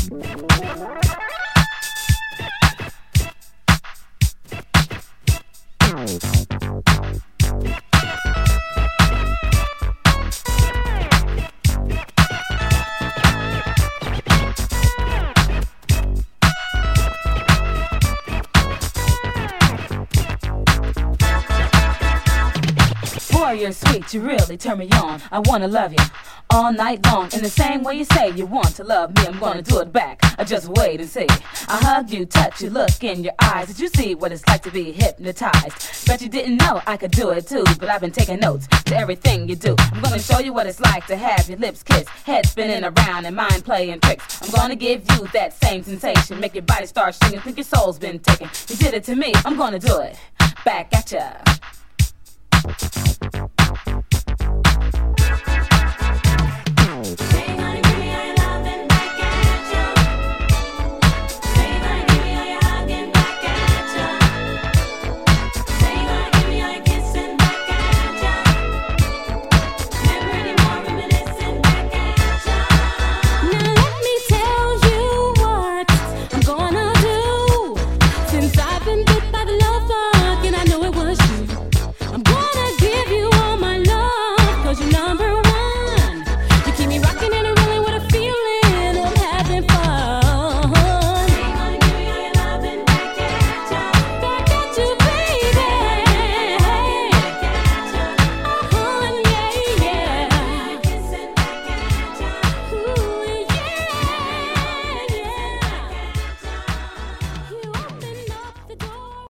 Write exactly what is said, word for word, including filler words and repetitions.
Boy, you're sweet, you really turn me on. I wanna love you all night long. In the same way you say you want to love me, I'm gonna do it back. I just wait and see. I hug you, touch you, look in your eyes. Did you see what it's like to be hypnotized? Bet you didn't know I could do it too, but I've been taking notes to everything you do. I'm gonna show you what it's like to have your lips kiss, head spinning around and mind playing tricks. I'm gonna give you that same sensation, make your body start singing, think your soul's been taken. You did it to me, I'm gonna do it back at ya.